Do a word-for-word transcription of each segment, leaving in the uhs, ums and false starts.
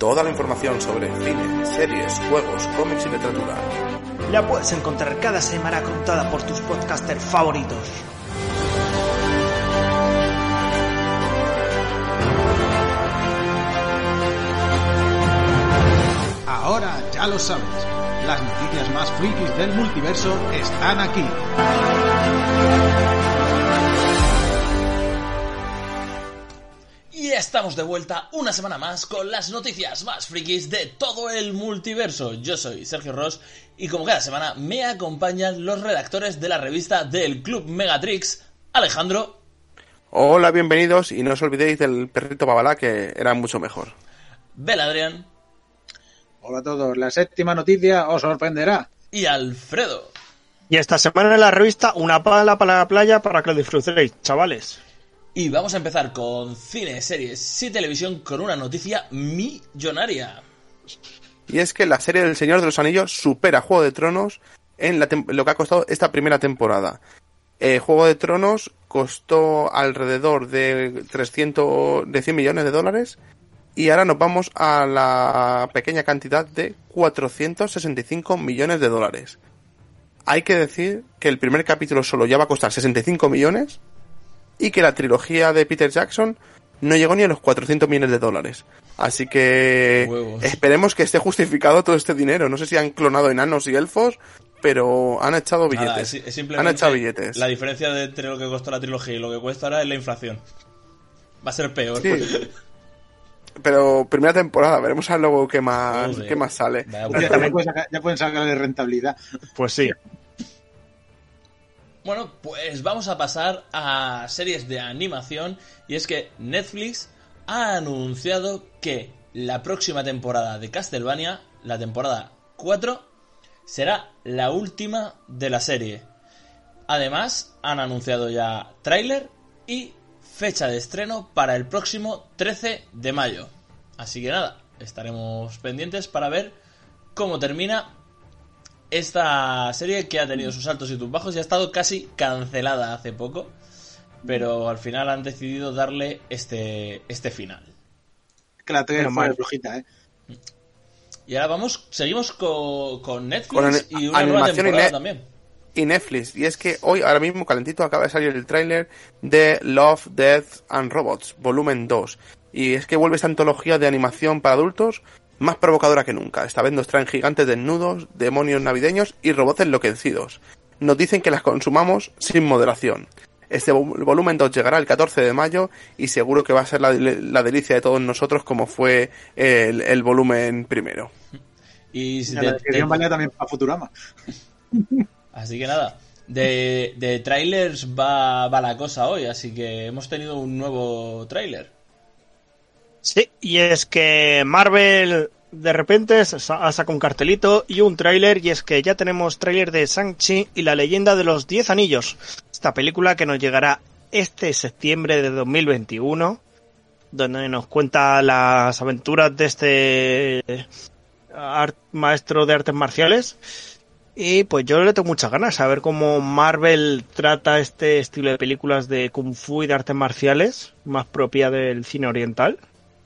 Toda la información sobre cine, series, juegos, cómics y literatura la puedes encontrar cada semana contada por tus podcasters favoritos. Ahora ya lo sabes, las noticias más frikis del multiverso están aquí. Y estamos de vuelta una semana más con las noticias más frikis de todo el multiverso. Yo soy Sergio Ross y como cada semana me acompañan los redactores de la revista del Club Megatrix, Alejandro. Hola, bienvenidos y no os olvidéis del perrito Babalá, que era mucho mejor. Beladrián. Hola a todos, la séptima noticia os sorprenderá. Y Alfredo. Y esta semana en la revista una pala para la playa para que lo disfrutéis, chavales. Y vamos a empezar con cine, series y televisión con una noticia millonaria. Y es que la serie del Señor de los Anillos supera Juego de Tronos en la tem- lo que ha costado esta primera temporada. Eh, Juego de Tronos costó alrededor de trescientos, de cien millones de dólares y ahora nos vamos a la pequeña cantidad de cuatrocientos sesenta y cinco millones de dólares. Hay que decir que el primer capítulo solo ya va a costar sesenta y cinco millones y que la trilogía de Peter Jackson no llegó ni a los cuatrocientos millones de dólares. Así que Huevos. Esperemos que esté justificado todo este dinero. No sé si han clonado enanos y elfos, pero han echado billetes. Nada, es, es simplemente han echado billetes. La diferencia de entre lo que costó la trilogía y lo que cuesta ahora es la inflación. Va a ser peor. Sí. Pero primera temporada, veremos a ver luego qué más, Joder. qué más sale. Vaya, Ya, también pueden sacar, ya pueden sacarle rentabilidad. Pues sí. Bueno, pues vamos a pasar a series de animación. Y es que Netflix ha anunciado que la próxima temporada de Castlevania, la temporada cuatro, será la última de la serie. Además, han anunciado ya tráiler y fecha de estreno para el próximo trece de mayo. Así que nada, estaremos pendientes para ver cómo termina esta serie que ha tenido sus altos y sus bajos y ha estado casi cancelada hace poco, pero al final han decidido darle este, este final. Que la trailer fue flojita, ¿eh? Y ahora vamos, seguimos con, con Netflix Con an- y una nueva animación y temporada ne- también. Y Netflix, y es que hoy, ahora mismo, calentito, acaba de salir el tráiler de Love, Death and Robots, volumen dos. Y es que vuelve esta antología de animación para adultos más provocadora que nunca. Esta vez nos traen gigantes desnudos, demonios navideños y robots enloquecidos. Nos dicen que las consumamos sin moderación. Este vo- volumen dos llegará el catorce de mayo y seguro que va a ser la, la delicia de todos nosotros como fue el, el volumen primero. Y si La te- descripción te- valía también para Futurama. Así que nada, de, de trailers va, va la cosa hoy, así que hemos tenido un nuevo tráiler. Sí, y es que Marvel de repente sa- ha sacado un cartelito y un tráiler, y es que ya tenemos tráiler de Shang-Chi y la leyenda de los Diez Anillos. Esta película que nos llegará este septiembre de dos mil veintiuno, donde nos cuenta las aventuras de este art- maestro de artes marciales. Y pues yo le tengo muchas ganas a ver cómo Marvel trata este estilo de películas de Kung Fu y de artes marciales, más propia del cine oriental.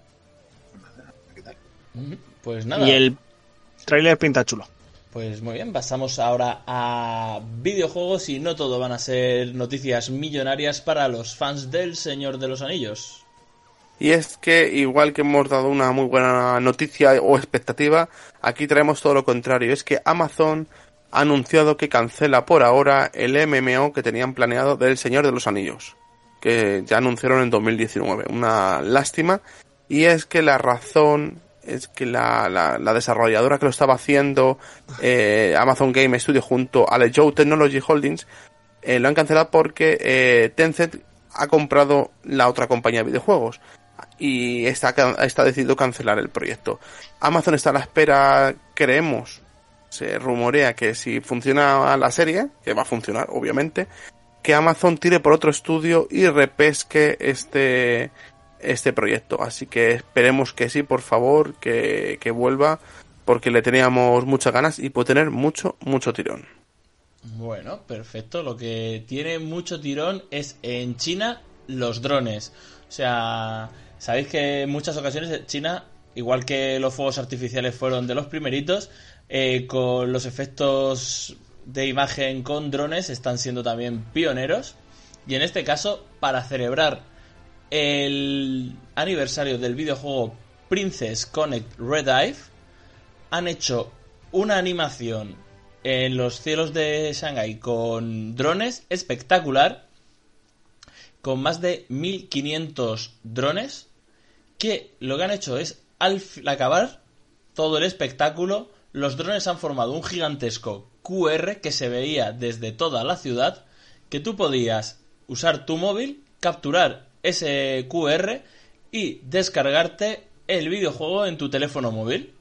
Pues nada, Y el tráiler pinta chulo. pues muy bien, pasamos ahora a videojuegos y no todo van a ser noticias millonarias para los fans del Señor de los Anillos. Y es que, igual que hemos dado una muy buena noticia o expectativa, aquí traemos todo lo contrario. Es que Amazon ha anunciado que cancela por ahora el M M O que tenían planeado del Señor de los Anillos, que ya anunciaron en dos mil diecinueve. Una lástima. Y es que la razón es que la, la, la desarrolladora que lo estaba haciendo, eh, Amazon Game Studio junto a Lezhou Technology Holdings, eh, lo han cancelado porque eh, Tencent ha comprado la otra compañía de videojuegos y está, está decidido cancelar el proyecto. Amazon está a la espera, creemos, se rumorea que si funciona la serie, que va a funcionar obviamente, que Amazon tire por otro estudio y repesque este este proyecto. Así que esperemos que sí, por favor, que, que vuelva, porque le teníamos muchas ganas y puede tener mucho, mucho tirón. Bueno, perfecto. Lo que tiene mucho tirón es en China los drones. O sea, sabéis que en muchas ocasiones China igual que los fuegos artificiales fueron de los primeritos, eh, con los efectos de imagen con drones están siendo también pioneros. Y en este caso, para celebrar el aniversario del videojuego Princess Connect Redive, han hecho una animación en los cielos de Shanghái con drones espectacular, con más de mil quinientos drones, que lo que han hecho es, al acabar todo el espectáculo, los drones han formado un gigantesco Q R que se veía desde toda la ciudad, que tú podías usar tu móvil, capturar ese Q R y descargarte el videojuego en tu teléfono móvil.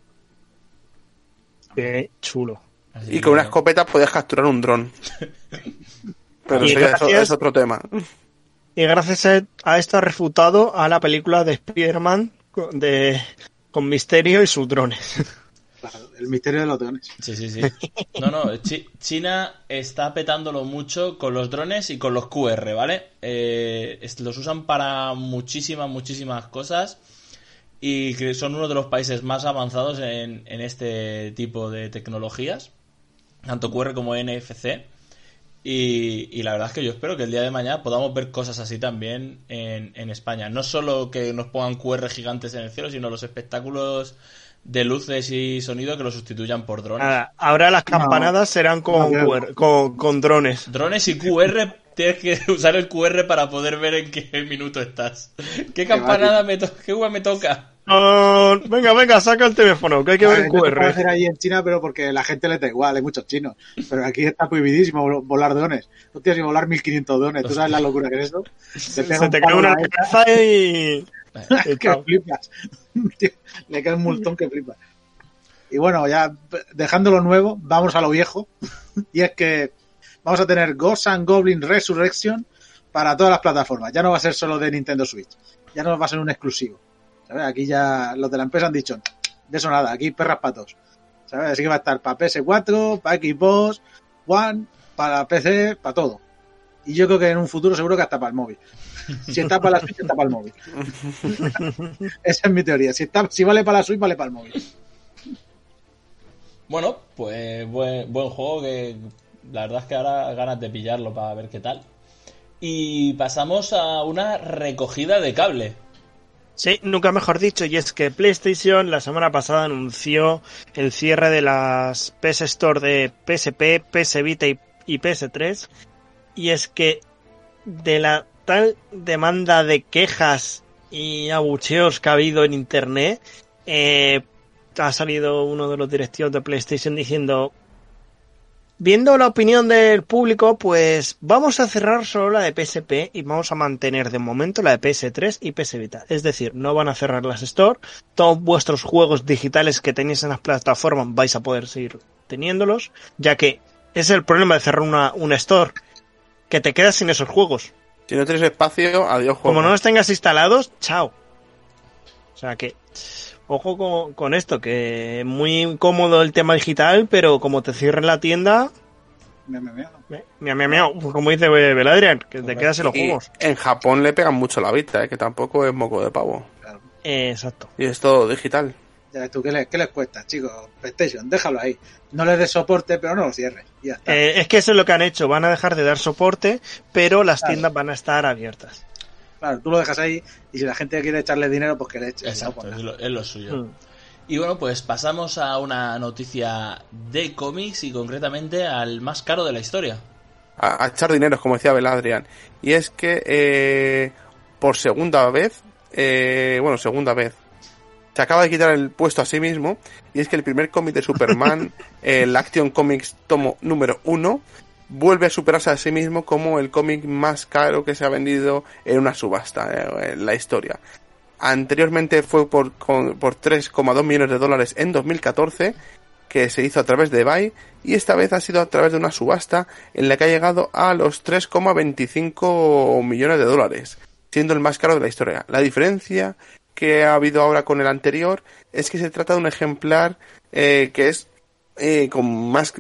Qué chulo. Así y con que... una escopeta podías capturar un dron. Pero eso ya es, es otro tema. Y gracias a esto ha refutado a la película de Spider-Man de, con Misterio y sus drones. Claro, el misterio de los drones. Sí, sí, sí. No, no, Ch- China está petándolo mucho con los drones y con los Q R, ¿vale? Eh, los usan para muchísimas, muchísimas cosas y que son uno de los países más avanzados en, en este tipo de tecnologías, tanto Q R como N F C. Y, y la verdad es que yo espero que el día de mañana podamos ver cosas así también en, en España. No solo que nos pongan Q R gigantes en el cielo, sino los espectáculos de luces y sonido que lo sustituyan por drones. Nada, ahora las campanadas no, serán con, no, Q R, con, con drones. Drones y Q R, tienes que usar el Q R para poder ver en qué minuto estás. ¿Qué campanada me toca? ¿Qué uva me toca? Uh, venga, venga, saca el teléfono, que hay que ver el Q R. Lo puede hacer ahí en China, pero porque la gente le da igual, hay muchos chinos. Pero aquí está prohibidísimo volar drones. No tienes que volar mil quinientos drones. ¿Tú sabes la locura que es eso? Te Se te cae una cabeza y... que flipas. Le cae un multón que flipas. Y bueno, ya dejando lo nuevo, vamos a lo viejo. Y es que vamos a tener Ghosts and Goblins Resurrection para todas las plataformas. Ya no va a ser solo de Nintendo Switch. Ya no va a ser un exclusivo. ¿Sabes? Aquí ya los de la empresa han dicho, de eso nada, aquí perras patos. ¿Sabes? Así que va a estar para P S cuatro, para Xbox One, para P C, para todo. Y yo creo que en un futuro seguro que hasta para el móvil. Si está para la Switch, está para el móvil. Esa es mi teoría. Si, está, si vale para la Switch, vale para el móvil. Bueno, pues buen, buen juego que la verdad es que ahora ganas de pillarlo para ver qué tal. Y pasamos a una recogida de cable. Sí, nunca mejor dicho, y es que PlayStation la semana pasada anunció el cierre de las P S Store de P S P, P S Vita y, y P S tres, y es que de la tal demanda de quejas y abucheos que ha habido en internet, eh, ha salido uno de los directivos de PlayStation diciendo: viendo la opinión del público, pues vamos a cerrar solo la de P S P y vamos a mantener de momento la de P S tres y P S Vita. Es decir, no van a cerrar las Store. Todos vuestros juegos digitales que tenéis en las plataformas vais a poder seguir teniéndolos, ya que es el problema de cerrar una, una Store, que te quedas sin esos juegos. Si no tienes espacio, adiós juego. Como no los tengas instalados, chao. O sea que... ojo con, con esto, que es muy cómodo el tema digital, pero como te cierren la tienda... Miau, miau, miau. Miau, miau, miau. Como dice Beladrian, que te quedas en los y juegos. En Japón le pegan mucho la Vita, ¿eh? Que tampoco es moco de pavo. Claro. Eh, exacto. Y es todo digital. Ya ves tú, ¿qué les, qué les cuesta, chicos? PlayStation, déjalo ahí. No les des soporte, pero no lo cierres. Y ya está. Eh, es que eso es lo que han hecho. Van a dejar de dar soporte, pero las claro. tiendas van a estar abiertas. Claro, tú lo dejas ahí y si la gente quiere echarle dinero, pues que le eche. Exacto, no, es, lo, es lo suyo. Mm. Y bueno, pues pasamos a una noticia de cómics y concretamente al más caro de la historia. A, a echar dinero, como decía Beladrian. Y es que eh, por segunda vez, eh, bueno, segunda vez, se acaba de quitar el puesto a sí mismo. Y es que el primer cómic de Superman, el Action Comics tomo número uno, vuelve a superarse a sí mismo como el cómic más caro que se ha vendido en una subasta eh, en la historia. Anteriormente fue por, con, por tres coma dos millones de dólares en dos mil catorce, que se hizo a través de eBay, y esta vez ha sido a través de una subasta en la que ha llegado a los tres coma veinticinco millones de dólares, siendo el más caro de la historia. La diferencia que ha habido ahora con el anterior es que se trata de un ejemplar eh, que es eh, con más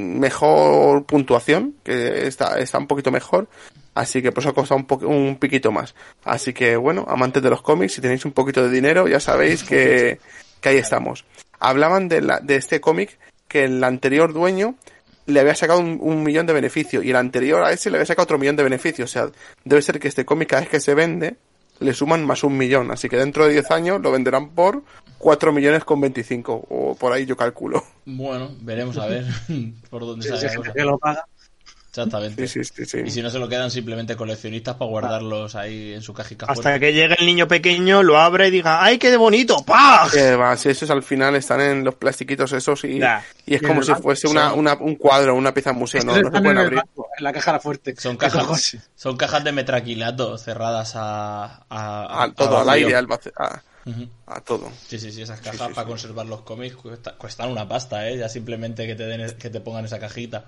mejor puntuación, que está, está un poquito mejor. Así que por eso ha costado un, po- un piquito más. Así que bueno, amantes de los cómics, si tenéis un poquito de dinero, ya sabéis que, que ahí estamos. Hablaban de, la, de este cómic que el anterior dueño le había sacado un, un millón de beneficios y el anterior a ese le había sacado otro millón de beneficios. O sea, debe ser que este cómic cada vez que se vende le suman más un millón. Así que dentro de diez años lo venderán por cuatro millones con veinticinco o por ahí yo calculo. Bueno, veremos a ver por dónde Sí, sale sí, la gente cosa. que lo paga. Exactamente. Sí, sí, sí, sí. Y si no se lo quedan simplemente coleccionistas para guardarlos ahí en su cajica Hasta fuerte. que llegue el niño pequeño, lo abre y diga, ¡ay, qué bonito! ¡Pah! Que va, si esos al final están en los plastiquitos esos y, Ya. y es Y en como el si banco, fuese una, son- una, un cuadro, una pieza en museo, no, Estos no se están pueden en el abrir. banco, en la caja fuerte. Son ¿Qué cajas, cojones? son cajas de metraquilato cerradas a, a, A todo, al vacío. aire, al vac- a, Ujú. a todo. Sí, sí, sí, esas cajas Sí, sí, para sí. conservar los cómics cuesta- cuestan una pasta, ¿eh? Ya simplemente que te den, que te pongan esa cajita.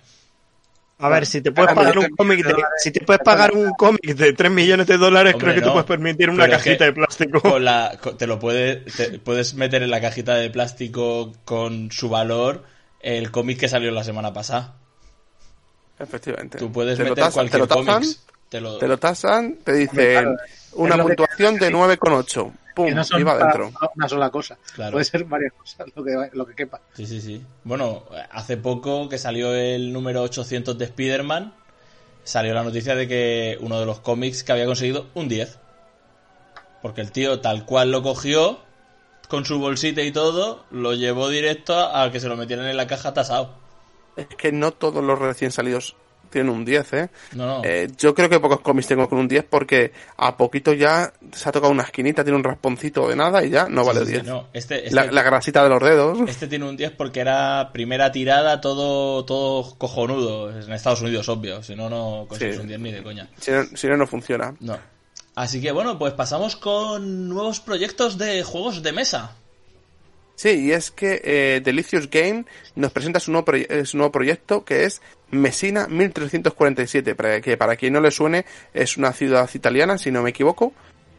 A ver, si te puedes Hombre, pagar un tres cómic de, millones de dólares. si te puedes pagar un cómic de tres millones de dólares, Hombre, creo que no. te puedes permitir una Pero es cajita que de plástico. Con la, con- te lo puedes, te- puedes meter en la cajita de plástico con su valor el cómic que salió la semana pasada. Efectivamente. Tú puedes Te lo meter tasan- cualquier te lo tasan, cómic. Te lo, Te lo tasan, te dicen claro, una es lo que- puntuación de nueve coma ocho. Pum, Que no son y va para dentro. una sola cosa. Claro. Puede ser varias cosas, lo que, lo que quepa. Sí, sí, sí. Bueno, hace poco que salió el número ochocientos de Spider-Man, salió la noticia de que uno de los cómics que había conseguido un diez. Porque el tío tal cual lo cogió, con su bolsita y todo, lo llevó directo a que se lo metieran en la caja tasado. Es que no todos los recién salidos tienen un diez, ¿eh? No, no. Eh, yo creo que pocos cómics tengo con un diez porque a poquito ya se ha tocado una esquinita, tiene un rasponcito de nada y ya no vale Sí, sí, diez. no, este, este, La, la grasita de los dedos. este tiene un diez porque era primera tirada, todo, todo cojonudo. En Estados Unidos, obvio. Si no, no consigues Sí. un diez ni de coña. Si no, si no, no funciona. No. Así que bueno, pues pasamos con nuevos proyectos de juegos de mesa. Sí, y es que eh, Delicious Game nos presenta su nuevo, proye- eh, su nuevo proyecto que es Messina mil trescientos cuarenta y siete, para que para quien no le suene es una ciudad italiana, si no me equivoco,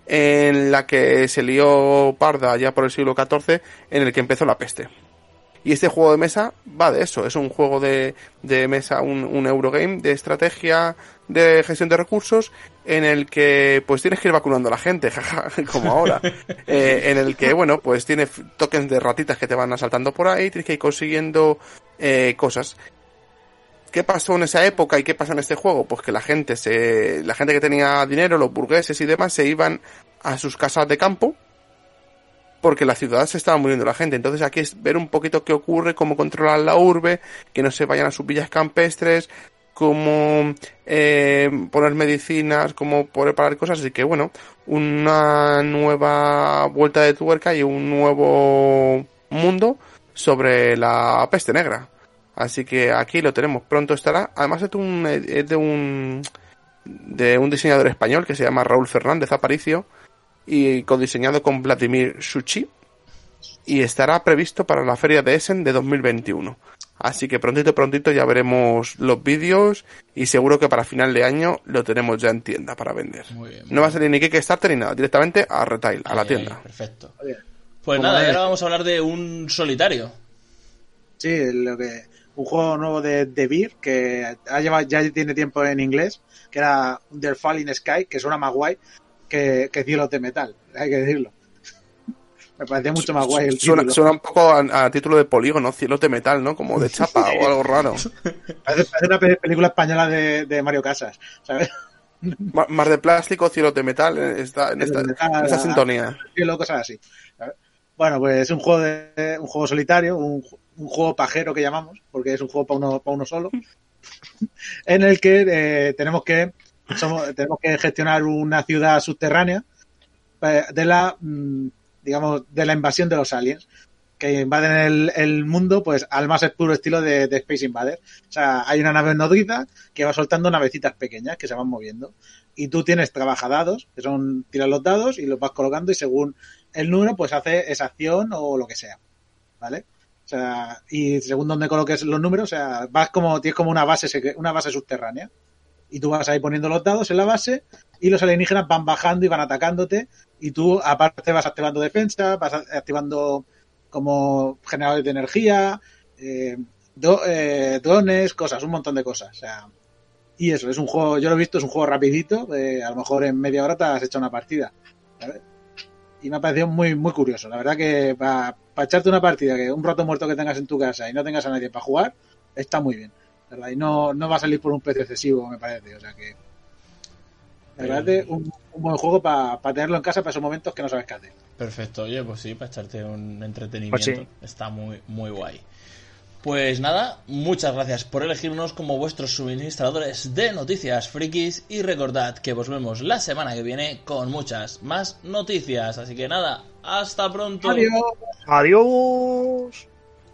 en la que se lió parda ya por el siglo catorce, en el que empezó la peste. Y este juego de mesa va de eso, es un juego de, de mesa, un, un Eurogame de estrategia, de gestión de recursos, en el que pues tienes que ir vacunando a la gente, jaja, como ahora. Eh, en el que, bueno, pues tiene f- tokens de ratitas que te van asaltando por ahí, tienes que ir consiguiendo eh, cosas. ¿Qué pasó en esa época y qué pasa en este juego? Pues que la gente se, la gente que tenía dinero, los burgueses y demás, se iban a sus casas de campo, porque la ciudad se estaba muriendo la gente. Entonces aquí es ver un poquito qué ocurre, cómo controlar la urbe, que no se vayan a sus villas campestres, cómo eh, poner medicinas, cómo poder parar cosas. Así que bueno, una nueva vuelta de tuerca y un nuevo mundo sobre la peste negra. Así que aquí lo tenemos, pronto estará. Además es de un, es de un, de un diseñador español que se llama Raúl Fernández Aparicio, y codiseñado con Vladimir Suchi, y estará previsto para la feria de Essen de dos mil veintiuno. Así que prontito, prontito ya veremos los vídeos y seguro que para final de año lo tenemos ya en tienda para vender. Muy bien, muy No va a bien. salir ni Kickstarter ni nada, directamente a retail, a la Ahí, tienda. ahí, perfecto. Oye, Pues ¿cómo nada, y es? ahora vamos a hablar de un solitario. Sí, lo que un juego nuevo de, de Beer que ha llevado, ya tiene tiempo en inglés, que era The Falling Sky, que suena más guay que, que Cielos de Metal, hay que decirlo. Me parecía mucho más guay el Suena, título. suena un poco a, a título de polígono, cielos de metal, ¿no? Como de chapa o algo raro. Parece, parece una pe- película española de, de Mario Casas, ¿sabes? Ma- Mar de plástico, cielos de metal, eh, está en esta, en esta sintonía. Cielo, cosas así. ¿sabes? Bueno, pues es un juego de un juego solitario, un, un juego pajero que llamamos, porque es un juego para uno, para uno solo, en el que eh, tenemos que somos, tenemos que gestionar una ciudad subterránea eh, de la mm, digamos de la invasión de los aliens que invaden el, el mundo pues al más puro estilo de, de Space Invader. O sea, hay una nave nodriza que va soltando navecitas pequeñas que se van moviendo y tú tienes trabajadados, que son tiras los dados y los vas colocando y según el número pues hace esa acción o lo que sea, ¿vale? O sea, y según donde coloques los números, o sea, vas como tienes como una base secre- una base subterránea y tú vas ahí poniendo los dados en la base y los alienígenas van bajando y van atacándote y tú aparte vas activando defensa, vas activando como generadores de energía, eh, do, eh, drones, cosas, un montón de cosas. O sea, y eso, es un juego, yo lo he visto, es un juego rapidito, eh, a lo mejor en media hora te has hecho una partida, ¿sabes? Y me ha parecido muy muy curioso. La verdad que para para echarte una partida, que un rato muerto que tengas en tu casa y no tengas a nadie para jugar, está muy bien, ¿verdad? Y no, no va a salir por un precio excesivo, me parece. O sea que, me parece un, un buen juego para pa tenerlo en casa para esos momentos que no sabes qué hacer. Perfecto, oye, pues sí, para echarte un entretenimiento. Pues sí. Está muy, muy guay. Pues nada, muchas gracias por elegirnos como vuestros suministradores de noticias frikis y recordad que nos vemos la semana que viene con muchas más noticias. Así que nada, hasta pronto. Adiós. Adiós.